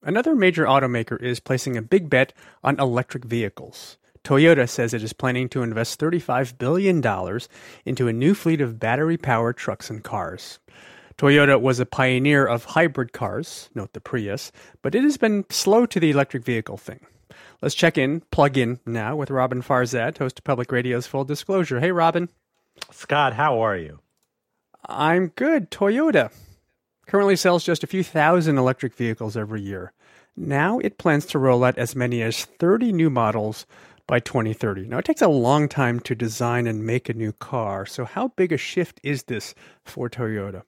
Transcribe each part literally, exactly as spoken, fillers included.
Another major automaker is placing a big bet on electric vehicles. Toyota says it is planning to invest thirty-five billion dollars into a new fleet of battery-powered trucks and cars. Toyota was a pioneer of hybrid cars, note the Prius, but it has been slow to the electric vehicle thing. Let's check in, plug in now with Robin Farzad, host of Public Radio's Full Disclosure. Hey, Robin. Scott, how are you? I'm good. Toyota currently sells just a few thousand electric vehicles every year. Now it plans to roll out as many as thirty new models by twenty thirty. Now, it takes a long time to design and make a new car, so how big a shift is this for Toyota?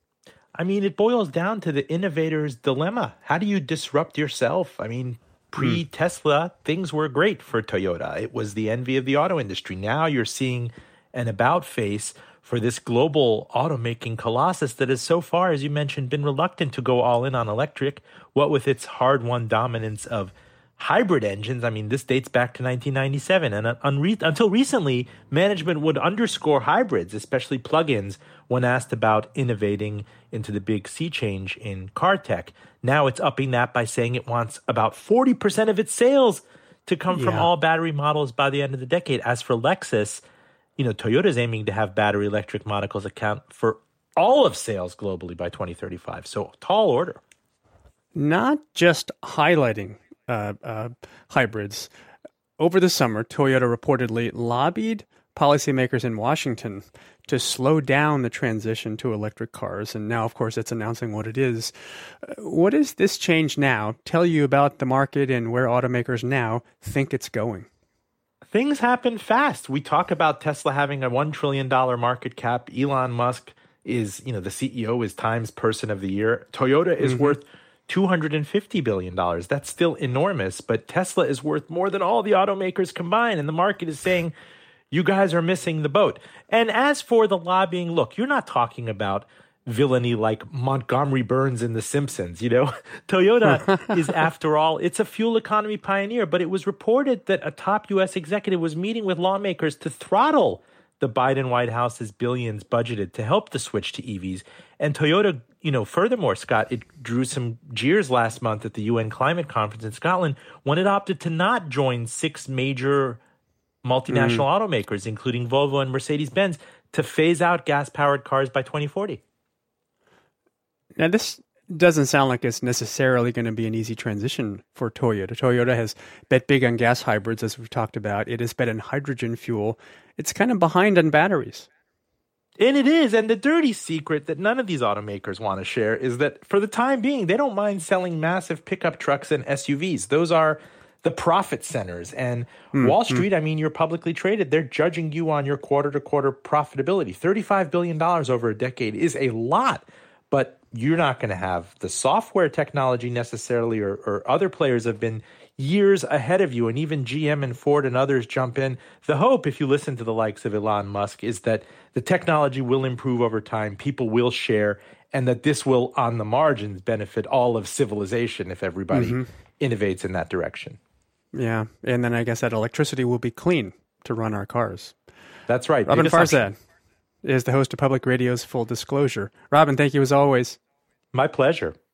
I mean, it boils down to the innovator's dilemma. How do you disrupt yourself? I mean, pre-Tesla, things were great for Toyota. It was the envy of the auto industry. Now you're seeing an about-face for this global automaking colossus that has so far, as you mentioned, been reluctant to go all in on electric, what with its hard-won dominance of hybrid engines. I mean, this dates back to nineteen ninety-seven. And unre- until recently, management would underscore hybrids, especially plug-ins, when asked about innovating into the big sea change in car tech. Now it's upping that by saying it wants about forty percent of its sales to come yeah. from all battery models by the end of the decade. As for Lexus, you know, Toyota's aiming to have battery electric models account for all of sales globally by twenty thirty-five. So tall order. Not just highlighting uh, uh, hybrids. Over the summer, Toyota reportedly lobbied policymakers in Washington to slow down the transition to electric cars. And now, of course, it's announcing what it is. What does this change now tell you about the market and where automakers now think it's going? Things happen fast. We talk about Tesla having a one trillion dollars market cap. Elon Musk is, you know, the C E O is Times Person of the Year. Toyota is mm-hmm. worth two hundred fifty billion dollars. That's still enormous, but Tesla is worth more than all the automakers combined. And the market is saying, you guys are missing the boat. And as for the lobbying, look, you're not talking about villainy like Montgomery Burns in The Simpsons, you know? Toyota is, after all, it's a fuel economy pioneer, but it was reported that a top U S executive was meeting with lawmakers to throttle the Biden White House's billions budgeted to help the switch to E Vs. And Toyota, you know, furthermore, Scott, it drew some jeers last month at the U N climate conference in Scotland when it opted to not join six major multinational mm. automakers, including Volvo and Mercedes-Benz, to phase out gas-powered cars by twenty forty. Now, this doesn't sound like it's necessarily going to be an easy transition for Toyota. Toyota has bet big on gas hybrids, as we've talked about. It has bet on hydrogen fuel. It's kind of behind on batteries. And it is. And the dirty secret that none of these automakers want to share is that for the time being, they don't mind selling massive pickup trucks and S U Vs. Those are the profit centers. And mm, Wall Street, mm. I mean, you're publicly traded. They're judging you on your quarter-to-quarter profitability. thirty-five billion dollars over a decade is a lot, but you're not going to have the software technology necessarily, or, or other players have been years ahead of you, and even G M and Ford and others jump in. The hope, if you listen to the likes of Elon Musk, is that the technology will improve over time, people will share, and that this will, on the margins, benefit all of civilization if everybody mm-hmm. innovates in that direction. Yeah, and then I guess that electricity will be clean to run our cars. That's right. Robin Farzad is the host of Public Radio's Full Disclosure. Robin, thank you as always. My pleasure.